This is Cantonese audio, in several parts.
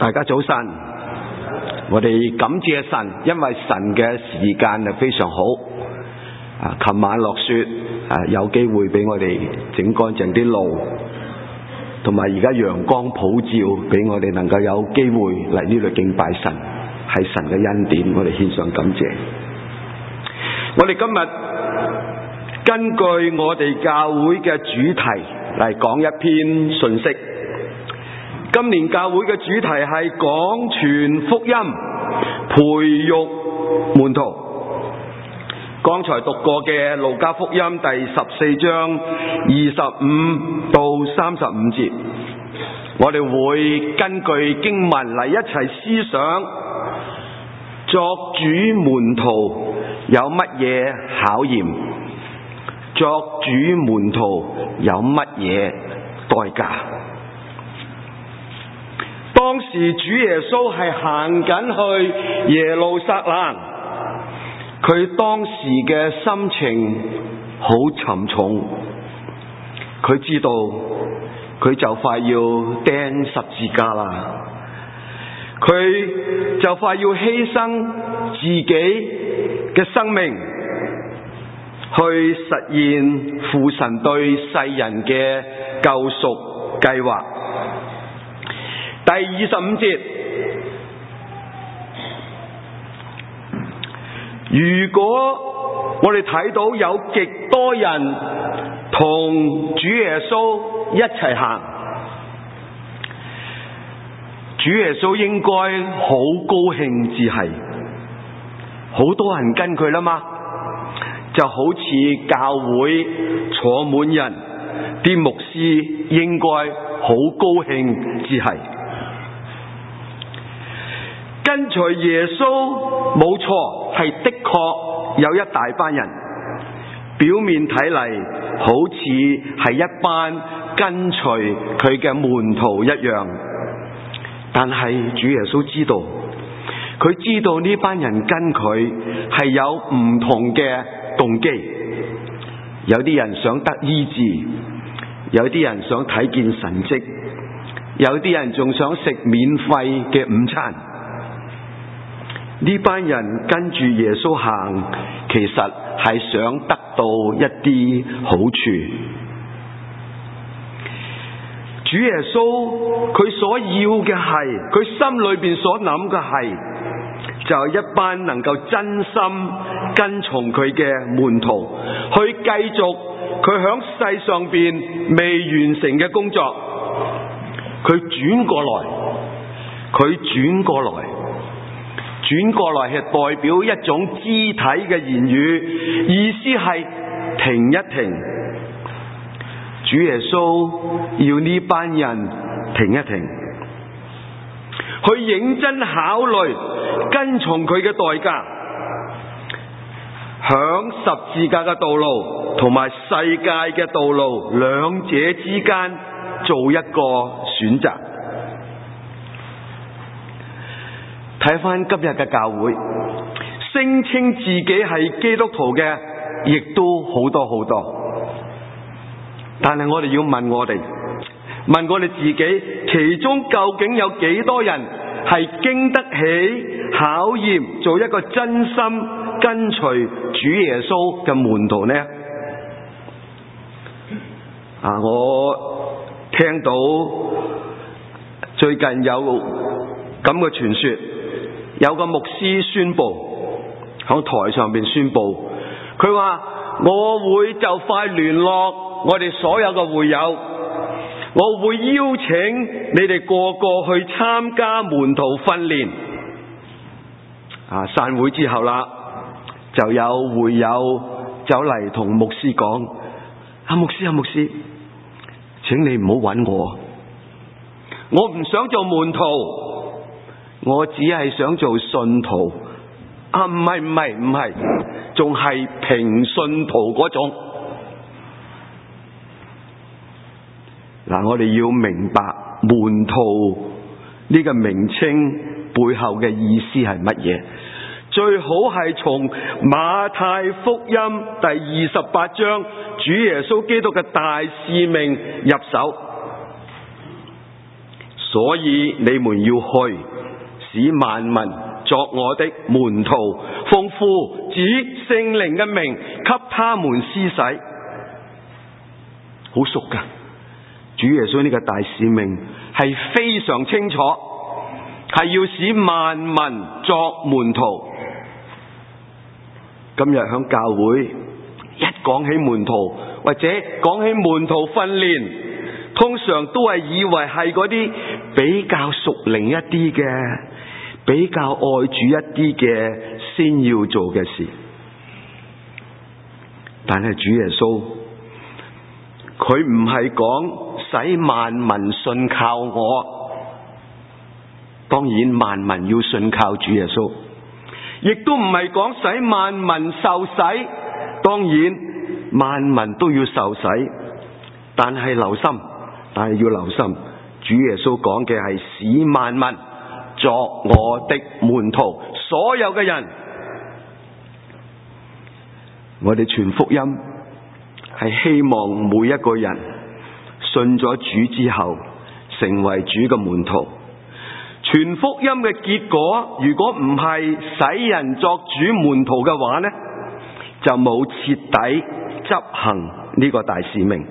大家早晨，我哋感謝神，因為神嘅時間係非常好。琴晚落雪，有機會俾我哋整乾淨啲路，同埋而家陽光普照，俾我哋能夠有機會嚟呢度敬拜神，係神嘅恩典，我哋獻上感謝。我哋今日根據我哋教會嘅主題嚟講一篇信息。今年教會嘅主題係廣傳福音，培育門徒。剛才讀過嘅路加福音第14章25到35節，我哋會根據經文嚟一齊思想，作主門徒有乜嘢考驗，作主門徒有乜嘢代價。當時主耶穌係行緊去耶路撒冷，佢當時嘅心情好沉重，佢知道佢就快要釘十字架啦，佢就快要犧牲自己嘅生命去實現父神對世人嘅救贖計劃。第25節，如果我哋睇到有極多人同主耶穌一齊行，主耶穌應該好高興至係，好多人跟佢啦嘛，就好似教會坐滿人，啲牧師應該好高興至係。跟隨耶穌冇錯，係的確有一大班人，表面睇嚟好似係一班跟隨佢嘅門徒一樣，但係主耶穌知道，佢知道呢班人跟佢係有唔同嘅動機，有啲人想得醫治，有啲人想睇見神蹟，有啲人仲想食免費嘅午餐。呢班人跟住耶穌行，其實係想得到一啲好處。主耶穌佢所要嘅係，佢心裏邊所諗嘅係，就係一班能夠真心跟從佢嘅門徒，去繼續佢響世上邊未完成嘅工作。佢轉過來係代表一種肢體嘅言語，意思係停一停。主耶穌要呢班人停一停，去認真考慮跟從佢嘅代價，響十字架嘅道路同埋世界嘅道路兩者之間做一個選擇。睇返今日嘅教會，聲稱自己係基督徒嘅，亦都好多。但係我哋要問我哋自己，其中究竟有幾多人係經得起考驗，做一個真心跟隨主耶穌嘅門徒呢？我聽到最近有咁嘅傳說。有個牧師宣布，喺台上邊宣布，佢話我會就快聯絡我哋所有嘅會友，我會邀請你哋個個去參加門徒訓練。散會之後啦，就有會友走嚟同牧師講：牧師，請你唔好搵我唔想做門徒。我只係想做信徒，唔係，仲係平信徒嗰種。我哋要明白門徒呢個名稱背後嘅意思係乜嘢？最好係從馬太福音第28章主耶穌基督嘅大使命入手。 所以你們要去，使萬民作我的門徒，奉父子聖靈嘅名給他們施洗。好熟㗎，主耶穌呢個大使命係非常清楚，係要使萬民作門徒。今日響教會一講起門徒，或者講起門徒訓練，通常都係以為係嗰啲比較屬靈一啲嘅，比較愛主一啲嘅先要做嘅事。但係主耶穌佢唔係講使萬民信靠我，當然萬民要信靠主耶穌，亦都唔係講使萬民受洗，當然萬民都要受洗，但係要留心，主耶穌講嘅係使萬民作我的門徒，所有嘅人。我哋傳福音係希望每一個人信咗主之後成為主嘅門徒。傳福音嘅結果，如果唔係使人作主門徒嘅話呢，就冇徹底執行呢個大使命。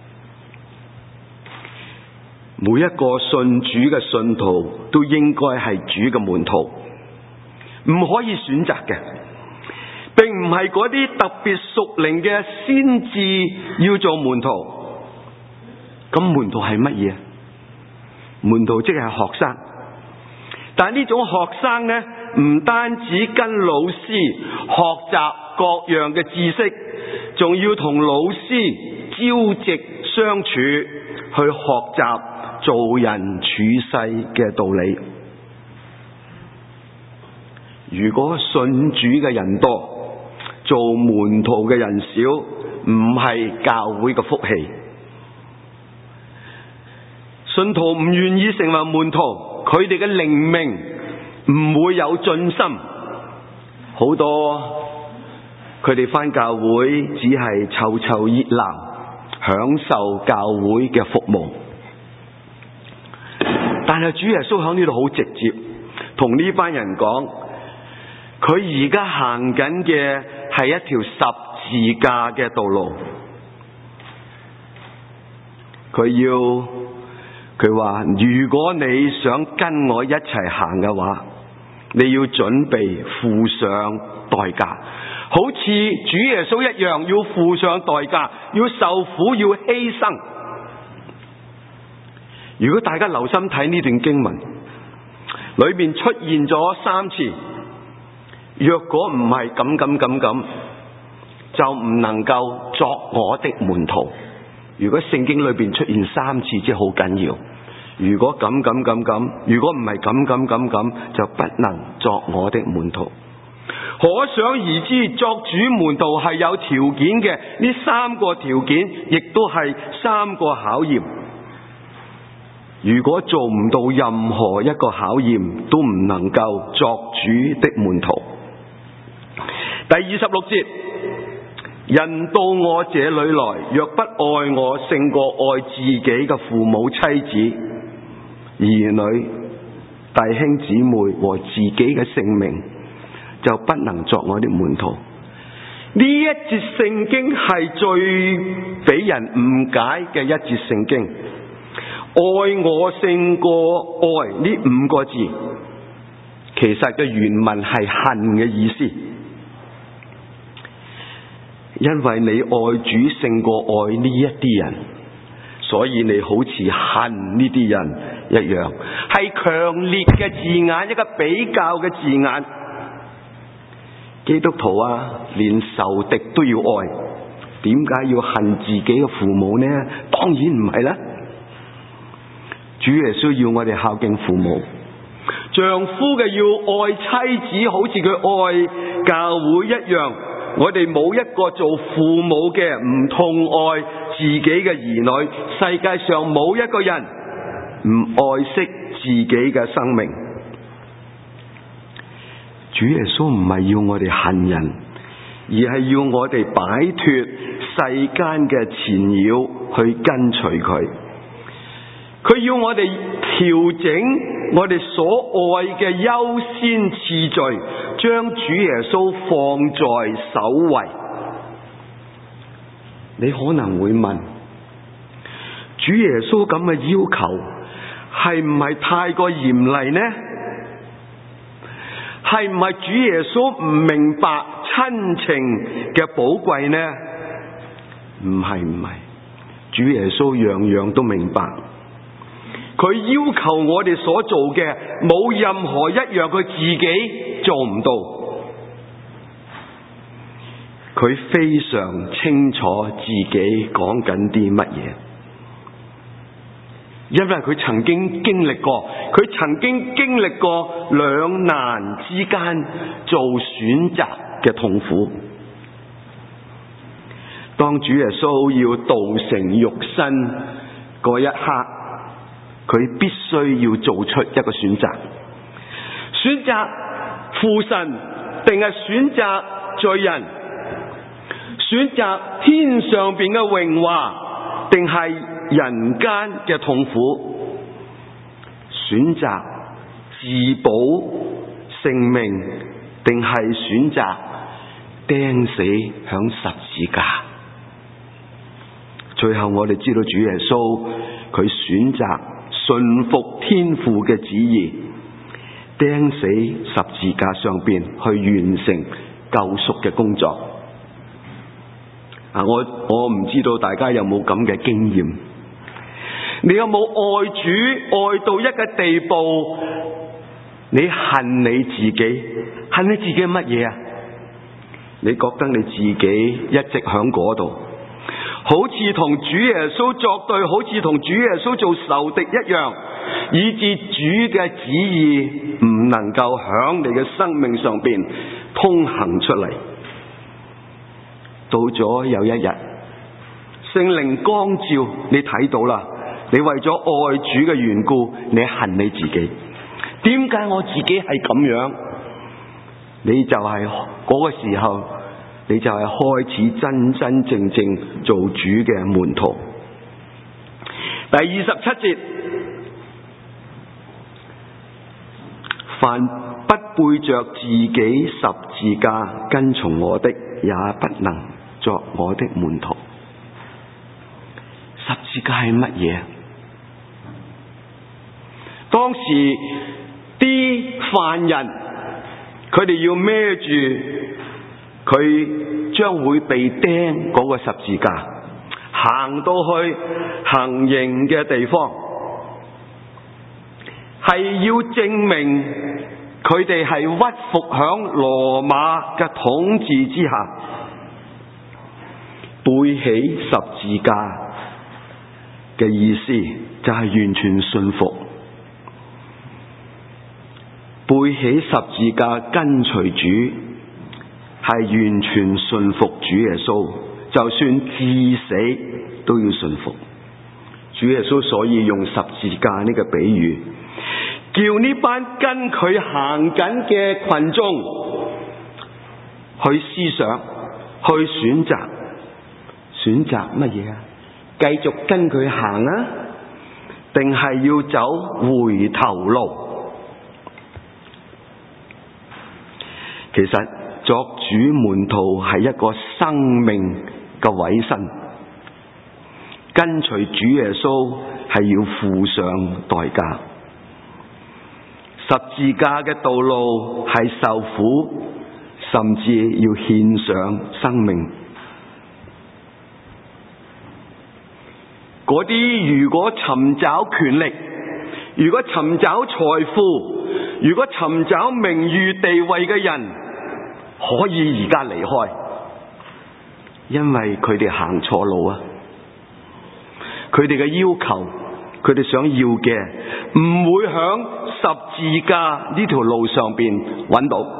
每一個信主嘅信徒都應該係主嘅門徒，唔可以選擇嘅，並唔係嗰啲特別屬靈嘅先至要做門徒。咁門徒係乜嘢？門徒即係學生，但呢種學生呢，唔單止跟老師學習各樣嘅知識，仲要同老師朝夕相處，去學習做人處世嘅道理。如果信主嘅人多，做門徒嘅人少，唔係教會嘅福氣。信徒唔願意成為門徒，佢哋嘅靈命唔會有進心。好多佢哋返教會只係湊湊熱鬧，享受教會嘅服務。但係主耶穌喺呢度好直接，同呢班人講，佢而家行緊嘅係一條十字架嘅道路。佢話如果你想跟我一齊行嘅話，你要準備付上代價，好似主耶穌一樣，要付上代價，要受苦，要犧牲。如果大家留心睇呢段經文，裏面出現咗3次，若果唔係咁，就唔能夠作我的門徒。如果聖經裏邊出現3次，即係好緊要。如果咁，如果唔係咁，就不能作我的門徒。可想而知，作主門徒係有條件嘅。呢3個條件，亦都係3個考驗。如果做唔到任何一個考驗，都唔能夠作主的門徒。第26節，人到我這裏來，若不愛我勝過愛自己嘅父母、妻子、兒女、弟兄姊妹和自己嘅性命，就不能作我的門徒。呢一節聖經係最俾人誤解嘅一節聖經。愛我勝過愛呢5個字，其實嘅原文係恨嘅意思。因為你愛主勝過愛呢一啲人，所以你好似恨呢啲人一樣，係強烈嘅字眼，一個比較嘅字眼。基督徒啊，連仇敵都要愛，點解要恨自己嘅父母呢？當然唔係啦。主耶穌要我哋孝敬父母，丈夫嘅要愛妻子，好似佢愛教會一樣。我哋冇一個做父母嘅唔痛愛自己嘅兒女，世界上冇一個人唔愛惜自己嘅生命。主耶穌唔係要我哋恨人，而係要我哋擺脫世間嘅纏繞，去跟隨佢。 佢要我哋調整我哋所愛嘅優先次序，將主耶穌放在首位。你可能會問，主耶穌咁嘅要求係唔係太過嚴厲呢？係唔係主耶穌唔明白親情嘅寶貴呢？唔係，主耶穌樣樣都明白。佢要求我哋所做嘅，冇任何一樣佢自己做唔到。佢非常清楚自己講緊啲乜嘢，因為佢曾經經歷過，佢曾經經歷過兩難之間做選擇嘅痛苦。當主耶穌要道成肉身嗰一刻，佢必須要做出一個選擇，選擇父神定係選擇罪人，選擇天上邊嘅榮華定係人間嘅痛苦，選擇自保性命定係選擇釘死響十字架。最後我哋知道主耶穌佢選擇順服天父嘅旨意，釘死十字架上邊去完成救贖嘅工作。我唔知道大家有冇咁嘅經驗，你有冇愛主愛到一個地步，你恨你自己？恨你自己乜嘢啊？你覺得你自己一直響嗰度，好似同主耶穌作對，好似同主耶穌做仇敵一樣，以致主嘅旨意唔能夠響你嘅生命上邊通行出嚟。到咗有一日，聖靈光照，你睇到啦，你為咗愛主嘅緣故，你恨你自己。點解我自己係咁樣？你就係嗰個時候，你就係開始真真正正做主嘅門徒。第27節，凡不背着自己十字架跟從我的，也不能作我的門徒。十字架係乜嘢？當時啲犯人，佢哋要孭住佢將會被釘嗰個十字架，行到去行刑嘅地方，係要證明佢哋係屈服響羅馬嘅統治之下。背起十字架嘅意思就係完全信服，背起十字架跟隨主係完全信服主耶穌，就算至死都要信服主耶穌。所以用十字架呢個比喻，叫呢班跟佢行緊嘅群眾去思想，去選擇。選擇乜嘢啊？繼續跟佢行啊，定係要走回頭路？其實作主門徒係一個生命嘅委身，跟隨主耶穌係要付上代價。十字架嘅道路係受苦，甚至要獻上生命。嗰啲如果尋找權力，如果尋找財富，如果尋找名譽地位嘅人，可以而家離開，因為佢哋行錯路啊！佢哋嘅要求，佢哋想要嘅唔會響十字架呢條路上邊揾到。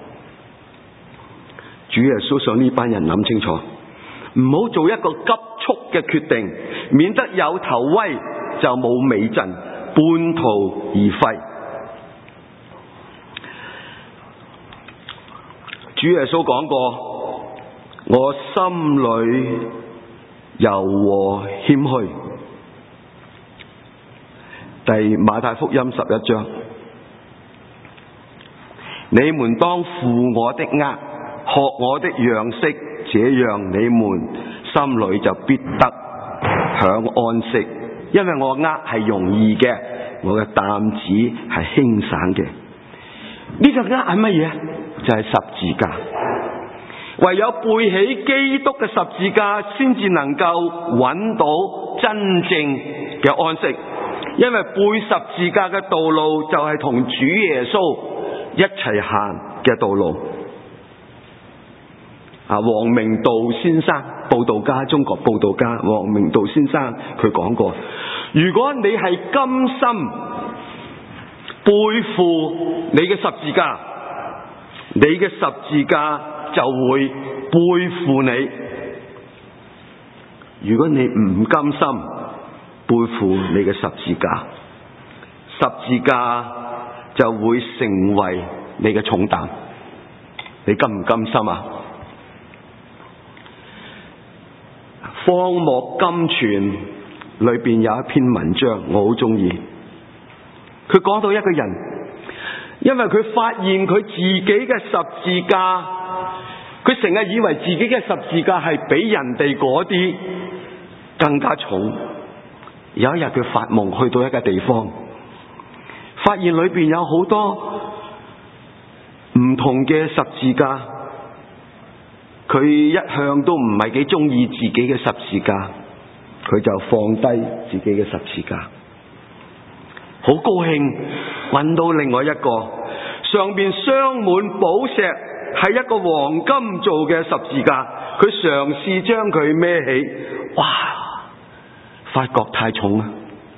主耶穌想呢班人諗清楚，唔好做一個急速嘅決定，免得有頭威就冇尾陣，半途而廢。主耶穌講過，我心裏柔和謙虛， 馬太福音11章，你們當負我的軛，學我的樣式，這樣你們心裏就必得享安息。因為我軛係容易嘅，我嘅擔子係輕省嘅。呢個軛係乜嘢？就係十字架。唯有背起基督嘅十字架，先至能夠揾到真正嘅安息。因為背十字架嘅道路就係同主耶穌一齊行嘅道路。王明道先生，佈道家，中國佈道家王明道先生佢講過，如果你係甘心背負你嘅十字架，你嘅十字架就會背負你。如果你唔甘心背負你嘅十字架，十字架就會成為你嘅重擔。你甘唔甘心啊？荒漠甘泉裏邊有一篇文章我好中意，佢講到一個人，因為佢發現佢自己嘅十字架，佢成日以為自己嘅十字架係比人哋嗰啲更加重。有一日佢發夢去到一個地方，發現裏邊有好多唔同嘅十字架，佢一向都唔係幾中意自己嘅十字架，佢就放低自己嘅十字架，好高興揾到另外一個上邊鑲滿寶石，係一個黃金做嘅十字架，佢嘗試將佢孭起，哇！發覺太重啦。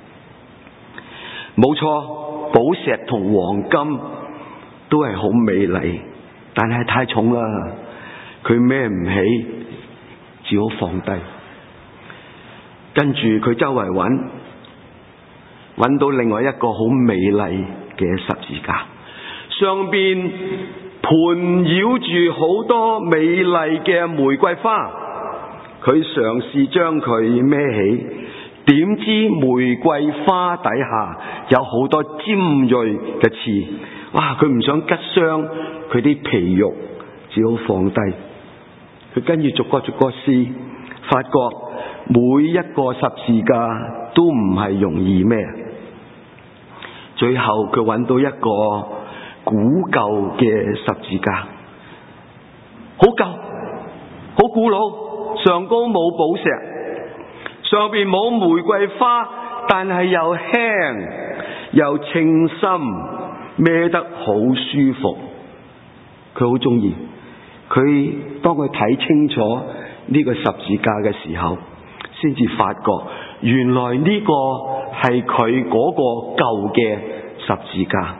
冇錯，寶石同黃金都係好美麗，但係太重啦，佢孭唔起，只好放低。跟住佢周圍揾到另外一個好美麗嘅十字架，上邊盤繞住好多美麗嘅玫瑰花，佢嘗試將佢孭起，點知玫瑰花底下有好多尖銳嘅刺，哇！佢唔想拮傷佢啲皮肉，只好放低。佢跟住逐個試，發覺每一個十字架都唔係容易孭。最後佢揾到一個古舊嘅十字架，好舊，好古老，上高冇寶石，上邊冇玫瑰花，但係又輕又稱心，孭得好舒服。佢好中意。佢當佢睇清楚呢個十字架嘅時候，先至發覺原來呢個係佢嗰個舊嘅十字架。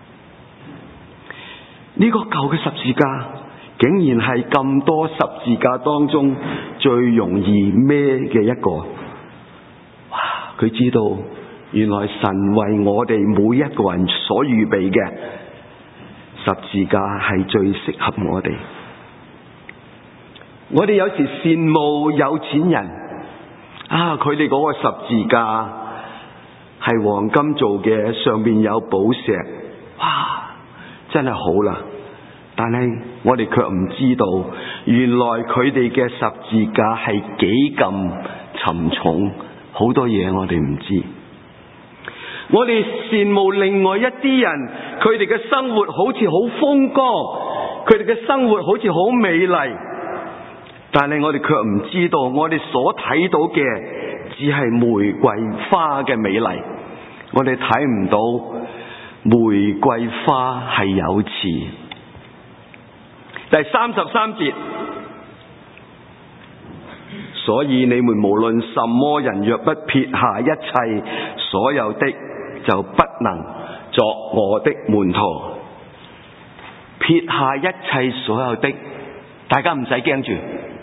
呢個舊嘅十字架竟然係咁多十字架當中最容易孭嘅一個。哇！佢知道原來神為我哋每一個人所預備嘅十字架係最適合我哋。我哋有時羨慕有錢人啊，佢哋嗰個十字架係黃金做嘅，上面有寶石，哇，真係好啦。但係我哋卻唔知道，原來佢哋嘅十字架係幾咁沉重，好多嘢我哋唔知。我哋羨慕另外一啲人，佢哋嘅生活好似好風光，佢哋嘅生活好似好美麗。但係我哋卻唔知道，我哋所睇到嘅只係玫瑰花嘅美麗，我哋睇唔到玫瑰花係有刺。第33節，所以你們無論什麼人，若不撇下一切所有的，就不能作我的門徒。撇下一切所有的，大家唔使驚住。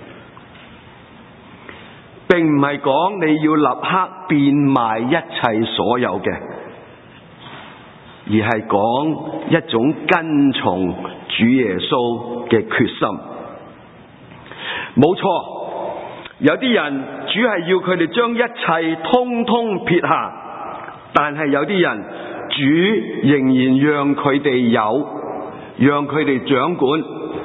並唔係講你要立刻變賣一切所有嘅，而係講一種跟從主耶穌嘅決心。冇錯，有啲人主係要佢哋將一切通通撇下， 但係有啲人，主仍然讓佢哋有，讓佢哋掌管。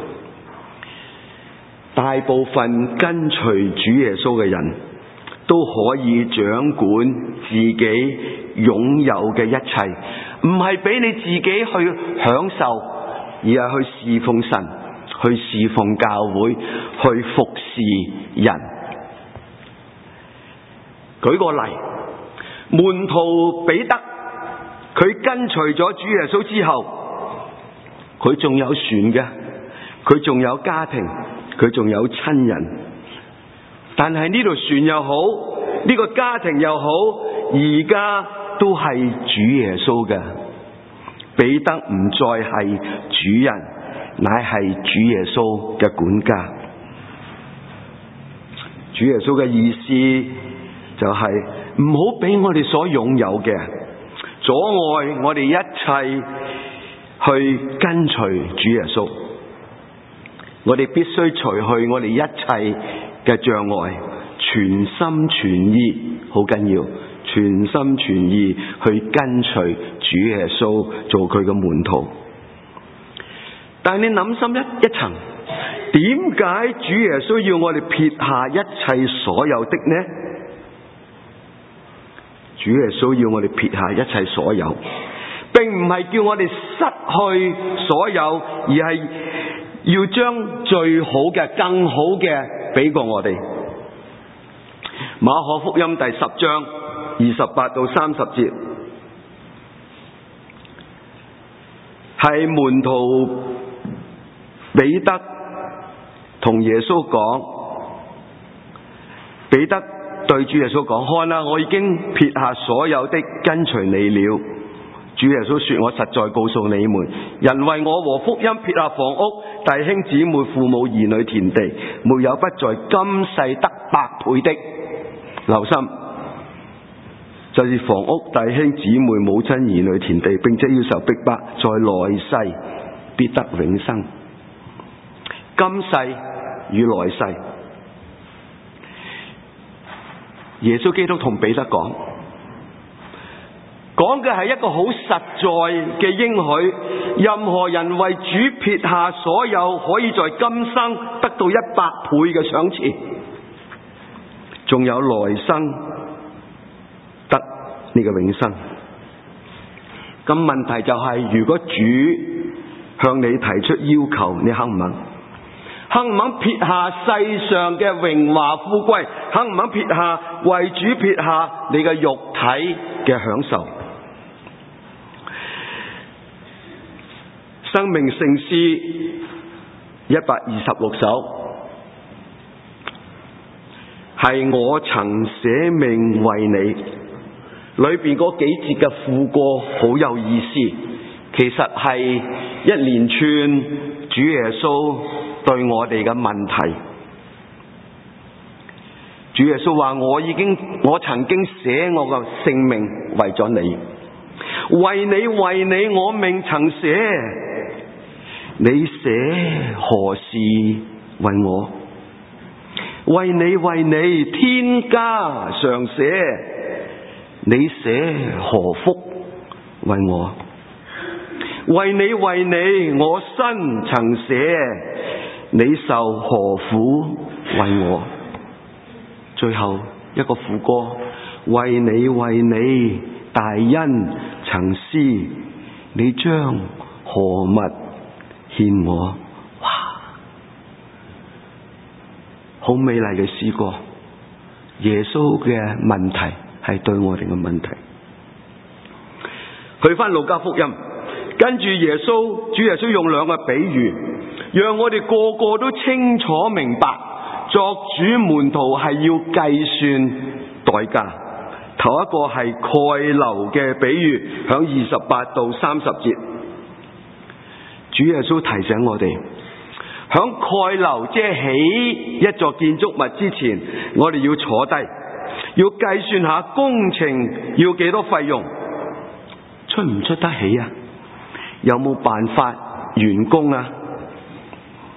大部分跟隨主耶穌嘅人都可以掌管自己擁有嘅一切，唔係俾你自己去享受，而係去侍奉神，去侍奉教會，去服侍人。舉個例，門徒彼得，佢跟隨咗主耶穌之後，佢仲有船嘅，佢仲有家庭，佢仲有親人。但係呢條船又好，呢個家庭又好，而家都係主耶穌嘅。彼得唔再係主人，乃係主耶穌嘅管家。主耶穌嘅意思就係唔好俾我哋所擁有嘅阻礙我哋一切去跟隨主耶穌。我哋必須除去我哋一切嘅障礙，全心全意，好緊要，全心全意去跟隨主耶穌，做佢嘅門徒。但係你諗深一層，點解主耶穌要我哋撇下一切所有的呢？主耶穌要我哋撇下一切所有，並唔係叫我哋失去所有，而係要將最好嘅、更好嘅俾過我哋。馬可福音第10章28到30節，係門徒彼得同耶穌講，彼得對主耶穌講：看啦，我已經撇下所有的跟隨你了。主耶穌說：我實在告訴你們，人為我和福音撇下房屋、弟兄姊妹、父母、兒女、田地，沒有不在今世得100倍的。留心，就是房屋、弟兄姊妹、母親、兒女、田地，並且要受逼迫，在來世必得永生。今世與來世，耶穌基督同彼得講嘅係一個好實在嘅應許。任何人為主撇下所有，可以在今生得到100倍嘅賞賜，仲有來生得呢個永生。咁問題就係，如果主向你提出要求，你肯唔肯？肯唔肯撇下世上嘅榮華富貴？肯唔肯撇下為主撇下你嘅肉體嘅享受？生命聖詩126首，係我曾捨命為你，裏邊嗰幾節嘅副歌好有意思。其實係一連串主耶穌對我哋嘅問題。主耶穌話：我曾經捨我嘅性命為咗你，為你我命曾捨，你捨何事為我？為你天家常捨，你捨何福為我？為你我身曾捨，你受何苦為我？最後一個副歌：為你大恩曾施，你將何物獻我？哇！好美麗嘅詩歌。耶穌嘅問題係對我哋嘅問題。去返路加福音，跟住主耶穌用2個比喻，讓我哋個個都清楚明白，作主門徒係要計算代價。頭一個係蓋樓嘅比喻，響28到30節，主耶穌提醒我哋，響蓋樓即係起一座建築物之前，我哋要坐低，要計算下工程要幾多費用，出唔出得起啊？有冇辦法完工啊？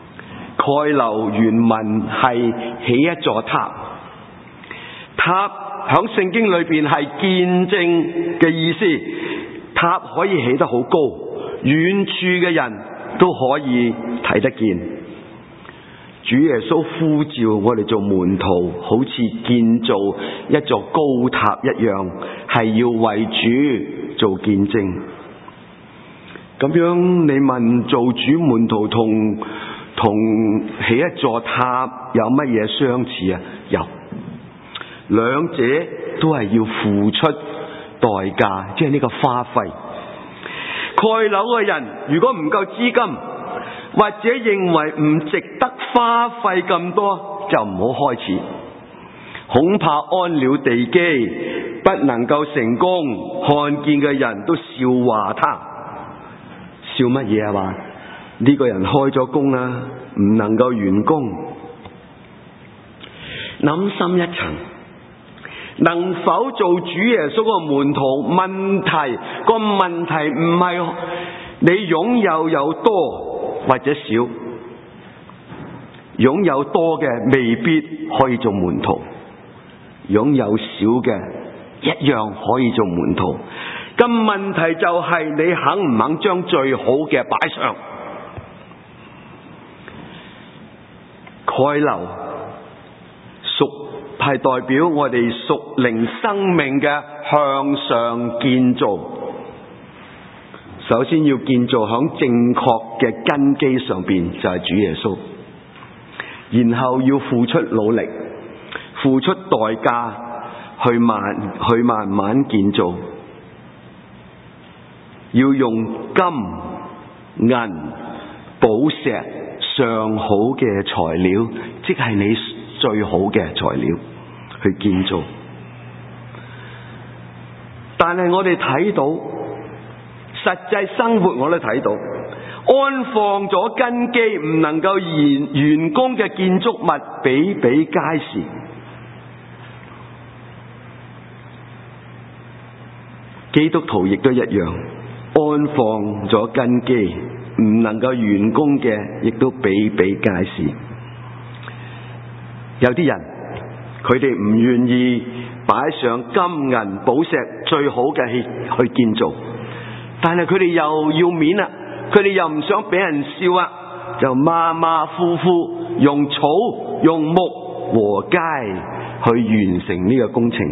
蓋樓原文係起一座塔，塔響聖經裏邊係見證嘅意思，塔可以起得好高，遠處嘅人都可以睇得見。主耶穌呼召我哋做門徒，好似建造一座高塔一樣，係要為主做見證。咁樣你問做主門徒同起一座塔有乜嘢相似啊？有，兩者都係要付出代價，即係呢個花費。蓋樓嘅人如果唔夠資金，或者認為唔值得花費咁多，就唔好開始。恐怕安了地基不能夠成功，看見嘅人都笑話他。笑乜嘢啊？話呢個人開咗工啦，唔能夠完工。諗深一層，能否做主耶穌個門徒？問題唔係你擁有有多或者少，擁有多嘅未必可以做門徒，擁有少嘅一樣可以做門徒。咁問題就係你肯唔肯將最好嘅擺上？蓋樓係代表我哋屬靈生命嘅向上建造。首先要建造響正確嘅根基上邊，就係主耶穌。然後要付出努力，付出代價去慢慢建造。要用金、銀、寶石上好嘅材料，即係你最好嘅材料去建造。但係我哋睇到實際生活，我都睇到安放咗根基唔能夠完工嘅建築物比比皆是。基督徒亦都一樣，安放咗根基唔能夠完工嘅亦都比比皆是。有啲人佢哋唔願意擺上金銀寶石最好嘅去建造，但係佢哋又要面啊，佢哋又唔想俾人笑啊，就馬馬虎虎用草用木和街去完成呢個工程。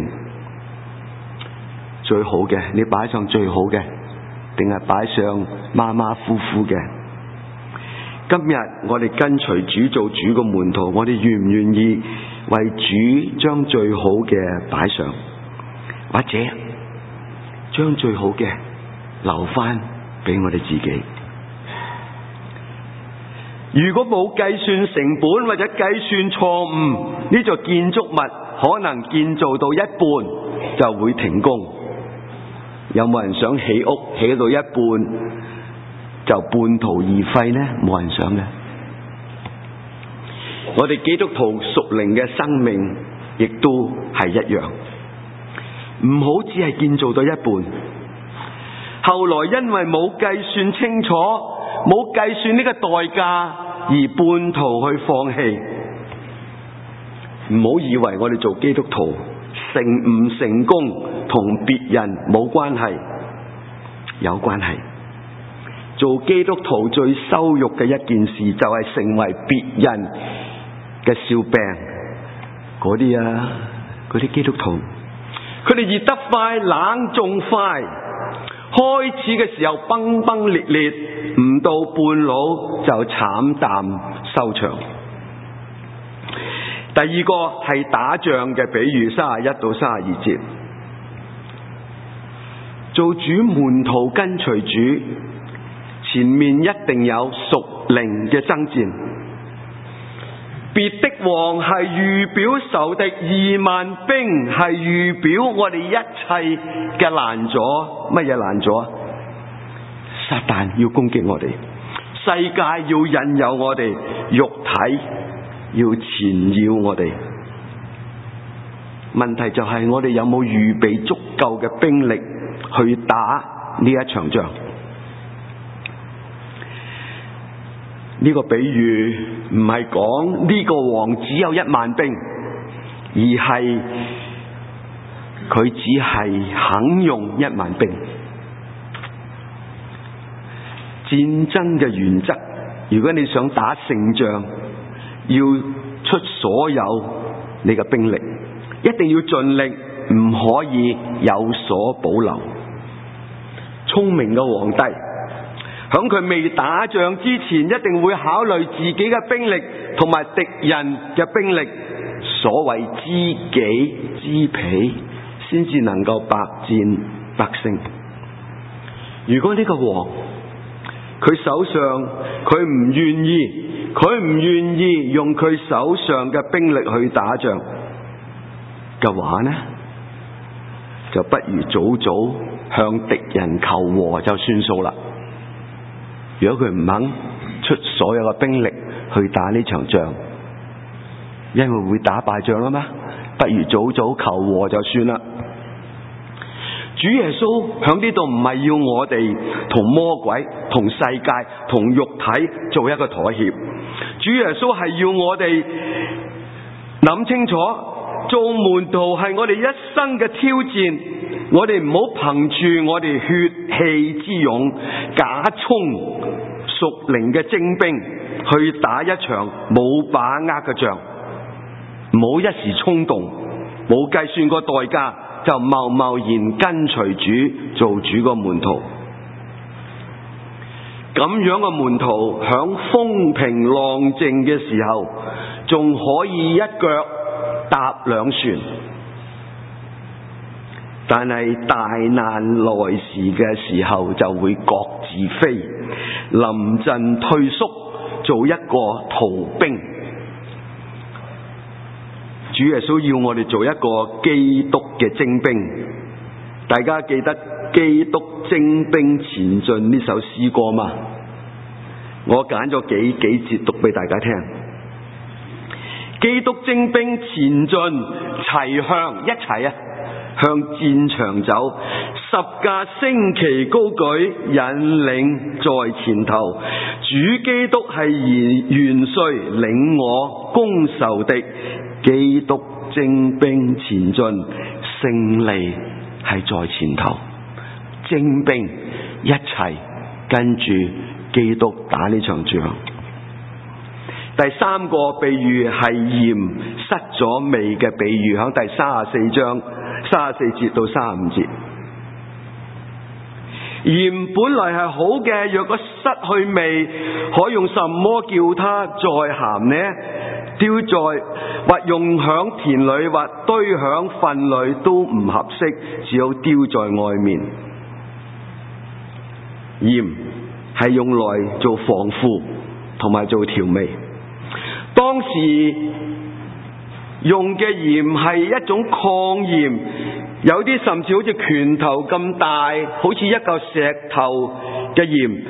最好嘅你擺上最好嘅，定係擺上馬馬虎虎嘅？今日我哋跟隨主做主嘅門徒，我哋願唔願意為主將最好嘅擺上，或者將最好嘅留翻俾我哋自己？如果冇計算成本或者計算錯誤，呢座建築物可能建造到一半就會停工。有冇人想起屋起到一半就半途而廢呢？冇人想嘅。我哋基督徒屬靈嘅生命亦都係一樣，唔好只係建造到一半，後來因為冇計算清楚，冇計算呢個代價而半途去放棄。唔好以為我哋做基督徒成唔成功同別人冇關係，有關係。做基督徒最羞辱嘅一件事就係成為別人嘅笑柄。嗰啲基督徒，佢哋熱得快，冷仲快。開始嘅時候崩崩裂裂，唔到半路就慘淡收場。第二個係打仗嘅比喻，31到32節。做主門徒跟隨主，前面一定有屬靈嘅爭戰。別的王係預表仇敵2萬兵，係預表我哋一切嘅攔阻。乜嘢攔阻啊？撒旦要攻擊我哋，世界要引誘我哋，肉體要纏繞我哋。問題就係我哋有冇預備足夠嘅兵力去打呢一場仗？呢個比喻唔係講呢個王只有1萬兵，而係佢只係肯用1萬兵。戰爭嘅原則，如果你想打勝仗，要出所有你嘅兵力，一定要盡力，唔可以有所保留。聰明嘅皇帝響佢未打仗之前，一定會考慮自己嘅兵力同埋敵人嘅兵力，所謂知己知彼，先至能夠百戰百勝。如果呢個王佢手上佢唔願意用佢手上嘅兵力去打仗嘅話呢，就不如早早向敵人求和就算數啦。如果佢唔肯出所有嘅兵力去打呢場仗，因為會打敗仗啦嘛，不如早早求和就算啦。主耶穌響呢度唔係要我哋同魔鬼、同世界、同肉體做一個妥協，主耶穌係要我哋諗清楚，做門徒係我哋一生嘅挑戰，我哋唔好憑住我哋血氣之勇，假充屬靈嘅精兵去打一場冇把握嘅仗，唔好一時衝動，冇計算過代價就貿貿然跟隨主做主個門徒。咁樣嘅門徒響風平浪靜嘅時候，仲可以一腳踏兩船，但係大難來時嘅時候就會各自飛，臨陣退縮，做一個逃兵。主耶穌要我哋做一個基督嘅精兵。大家記得基督精兵前進呢首詩歌嗎？我揀咗幾節讀俾大家聽。基督精兵前進，齊向一齊向戰場走，十架升旗高舉，引領在前頭。主基督係元帥，領我攻仇敵。基督精兵前進，勝利係在前頭。精兵一齊跟住基督打呢場仗。第三個比喻係鹽失咗味嘅比喻，喺第34章34節到35節。鹽本來係好嘅，若果失去味，可用什麼叫它再鹹呢？丟在或用響田裏，或堆響糞裏都唔合適，只好丟在外面。鹽係用來做防腐同埋做調味。當時用嘅鹽係一種抗鹽，有啲甚至好似拳頭咁大，好似一嚿石頭嘅鹽，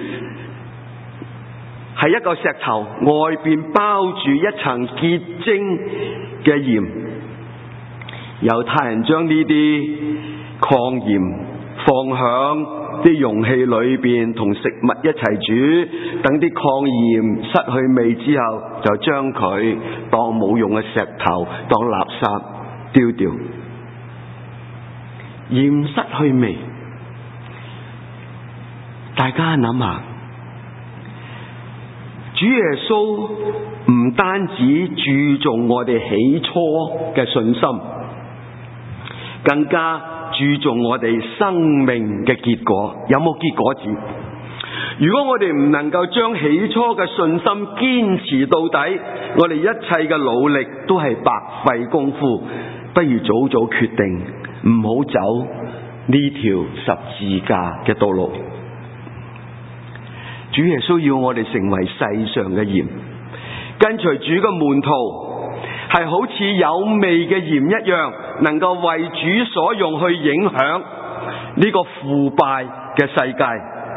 係一嚿石頭外邊包住一層結晶嘅鹽。猶太人將呢啲抗鹽放響啲容器裏邊，同食物一齊煮，等啲抗鹽失去味之後，就將佢當冇用嘅石頭，當垃圾丟掉。鹽失去味，大家諗下，主耶穌唔單止注重我哋起初嘅信心，更加注重我哋生命嘅結果。有冇結果子？如果我哋唔能夠將起初嘅信心堅持到底，我哋一切嘅努力都係白費功夫。不如早早決定唔好走呢條十字架嘅道路。主耶穌要我哋成為世上嘅鹽，跟隨主嘅門徒係好似有味嘅鹽一樣，能夠為主所用去影響呢個腐敗嘅世界。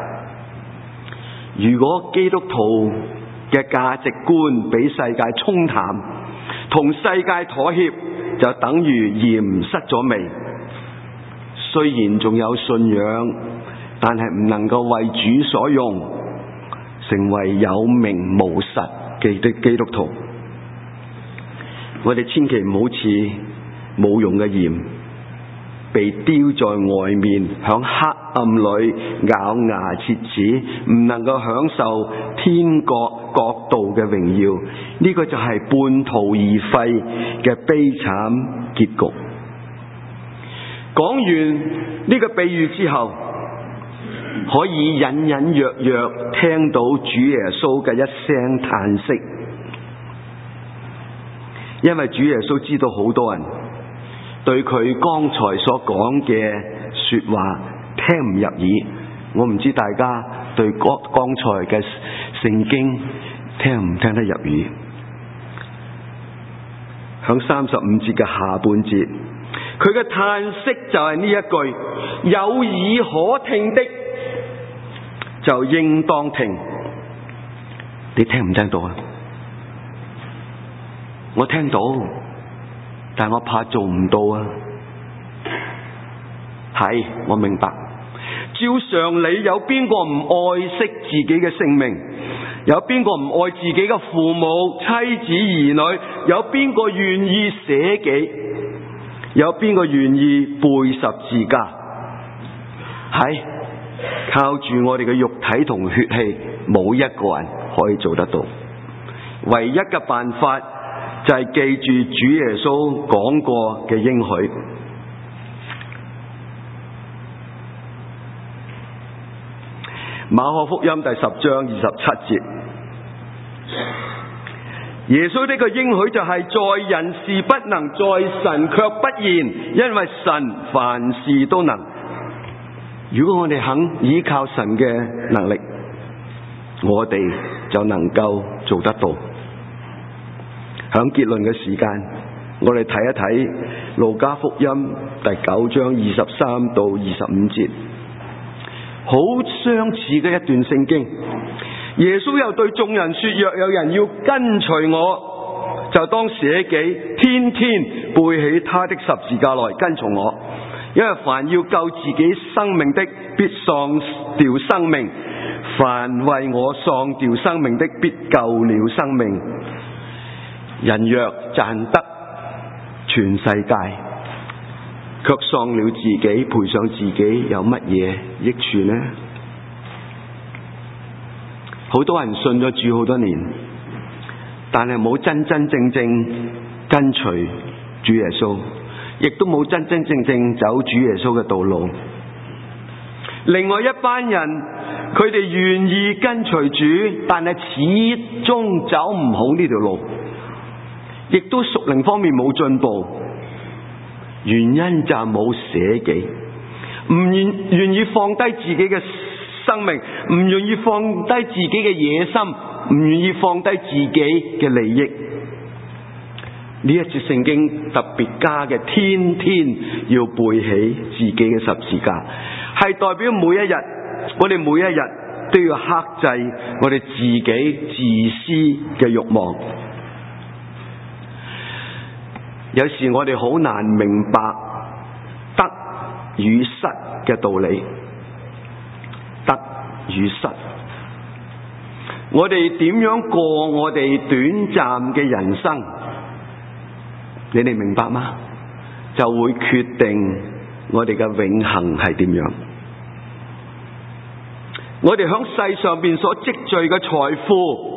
如果基督徒嘅價值觀俾世界沖淡，同世界妥協，就等於鹽失咗味。雖然仲有信仰，但係唔能夠為主所用，成為有名無實嘅基督徒。我哋千祈唔好似冇用嘅鹽， 被丟在外面，響黑暗裏咬牙切齒，唔能夠享受天國國度嘅榮耀。呢個就係半途而廢嘅悲慘結局。講完呢個比喻之後，可以隱隱約約聽到主耶穌嘅一聲嘆息，因為主耶穌知道好多人對佢剛才所講嘅說話聽唔入耳。我唔知大家對剛才嘅聖經聽唔聽得入耳。響35節嘅下半節，佢嘅嘆息就係呢一句：有耳可聽的就應當聽。你聽唔聽到啊？我聽到，但我怕做唔到啊。係，我明白。照常理，有邊個唔愛惜自己嘅性命？有邊個唔愛自己嘅父母、妻子、兒女？有邊個願意捨己？有邊個願意背十字架？係，靠住我哋嘅肉體同血氣，冇一個人可以做得到。唯一嘅辦法就係記住主耶穌講過嘅應許。馬可福音第10章27節，耶穌呢個應許就係：在人是不能，在神卻不然，因為神凡事都能。如果我哋肯依靠神嘅能力，我哋就能夠做得到。響結論嘅時間，我哋睇一睇路加福音第9章23到25節，好相似嘅一段聖經。耶穌又對眾人說：若有人要跟隨我，就當捨己，天天背起他的十字架來跟從我。因為凡要救自己生命的，必喪掉生命；凡為我喪掉生命的，必救了生命。人若賺得全世界，卻喪了自己，賠上自己，有乜嘢益處呢？好多人信咗主好多年，但係冇真真正正跟隨主耶穌，亦都冇真真正正走主耶穌嘅道路。另外一班人，佢哋願意跟隨主，但係始終走唔好呢條路，亦都屬靈方面冇進步。原因就係冇捨己，唔願意放低自己嘅生命，唔願意放低自己嘅野心，唔願意放低自己嘅利益。呢一節聖經特別加嘅天天要背起自己嘅十字架，係代表每一日，我哋每一日都要克制我哋自己自私嘅慾望。有時我哋好難明白得與失嘅道理，得與失，我哋點樣過我哋短暫嘅人生，你哋明白嗎？就會決定我哋嘅永恆係點樣。我哋響世上邊所積聚嘅財富，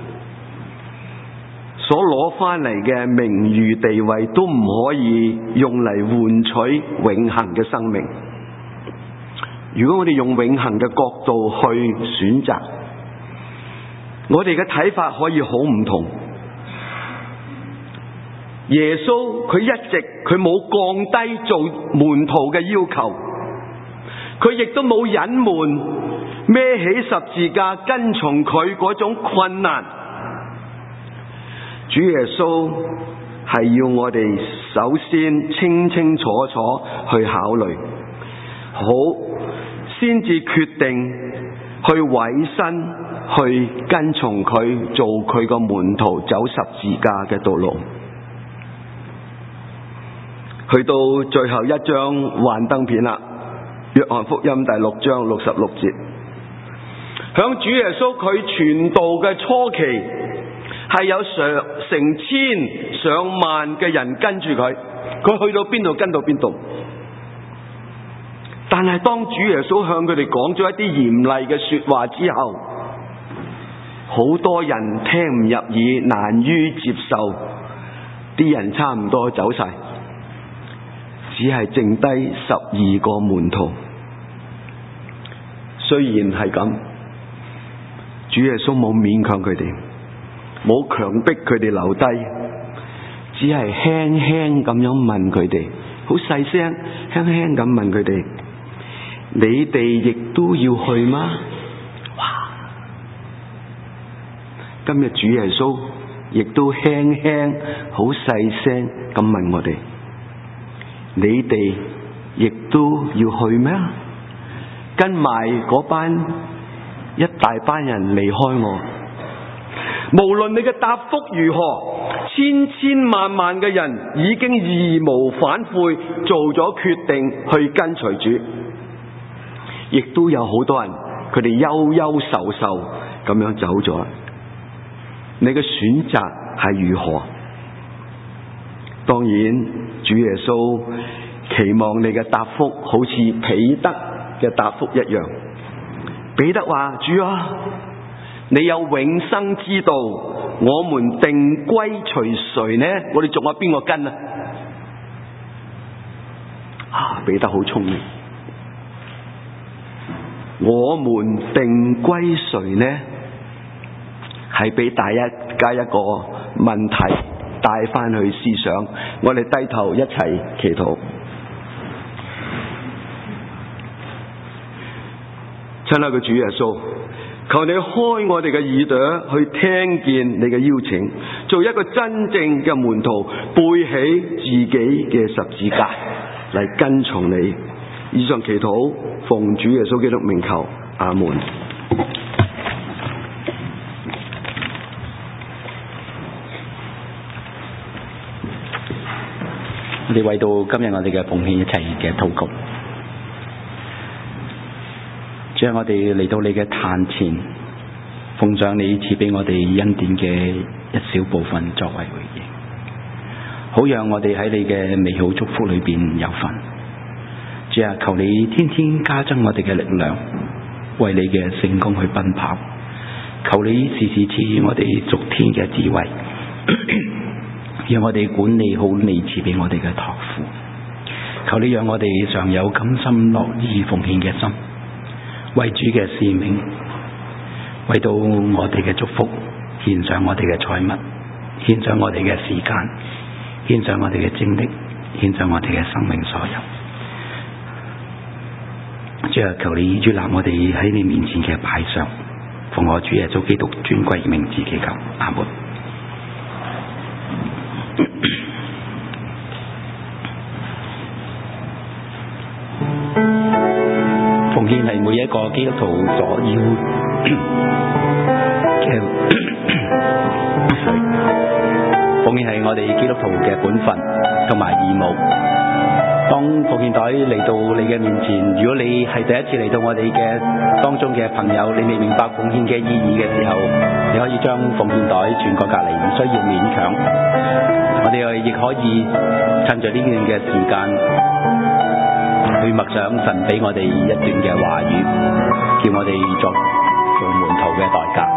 所攞翻嚟嘅名譽地位，都唔可以用嚟換取永恆嘅生命。如果我哋用永恆嘅角度去選擇，我哋嘅睇法可以好唔同。耶穌佢一直佢冇降低做門徒嘅要求，佢亦都冇隱瞞孭起十字架跟從佢嗰種困難。主耶穌係要我哋首先清清楚楚去考慮，好先至決定去委身去跟從佢，做佢個門徒，走十字架嘅道路。去到最後一張幻燈片啦，約翰福音第6章66節，響主耶穌佢傳道嘅初期，係有成千上萬嘅人跟住佢，佢去到邊度跟到邊度。 但係當主耶穌向佢哋講咗一啲嚴厲嘅說話之後，好多人聽唔入耳，難於接受，啲人差唔多走晒，只係剩低12個門徒。雖然係咁，主耶穌冇勉強佢哋，冇強迫佢哋留低，只係輕輕咁樣問佢哋，好細聲輕輕咁問佢哋：你哋亦都要去嗎？哇！今日主耶穌亦都輕輕好細聲咁問我哋：你哋亦都要去咩？跟埋嗰班一大班人離開我，無論你嘅答覆如何，千千萬萬嘅人已經義無反悔做咗決定去跟隨主，亦都有好多人佢哋憂憂愁愁咁樣走咗。你嘅選擇係如何？當然主耶穌期望你嘅答覆好似彼得嘅答覆一樣。彼得話：主啊，你有永生之道，我們定歸隨誰呢？我哋仲有邊個跟啊？彼得好聰明，我們定歸誰呢？係俾大家一個問題帶翻去思想。我哋低頭一齊祈禱。親愛嘅主耶穌，求你開我哋嘅耳朵去聽見你嘅邀請，做一個真正嘅門徒，背起自己嘅十字架嚟跟從你。以上祈禱奉主耶穌基督名求，阿門。 我哋為到今日我哋嘅奉獻一齊嘅禱告。主啊，我哋嚟到你嘅壇前，奉上你賜俾我哋恩典嘅一小部分作為回應，好讓我哋喺你嘅美好祝福裏邊有份。主啊，求你天天加增我哋嘅力量，為你嘅聖工去奔跑。求你時時賜予我哋屬天嘅智慧，讓我哋管理好你賜俾我哋嘅託付。求你讓我哋常有甘心樂意奉獻嘅心，為主嘅使命，為到我哋嘅祝福，獻上我哋嘅財物，獻上我哋嘅時間，獻上我哋嘅精力，獻上我哋嘅生命所有。主啊，求你悅納我哋喺你面前嘅擺上，奉我主耶穌基督尊貴名字祈求，阿門。奉獻係每一個基督徒所要嘅奉獻係我哋基督徒嘅本分同埋義務。當奉獻袋嚟到你嘅面前，如果你係第一次嚟到我哋嘅當中嘅朋友，你未明白奉獻嘅意義嘅時候，你可以將奉獻袋轉過隔離，唔需要勉強。我哋亦可以趁着呢段嘅時間去默想神俾我哋一段嘅話語，叫我哋作做門徒嘅代價。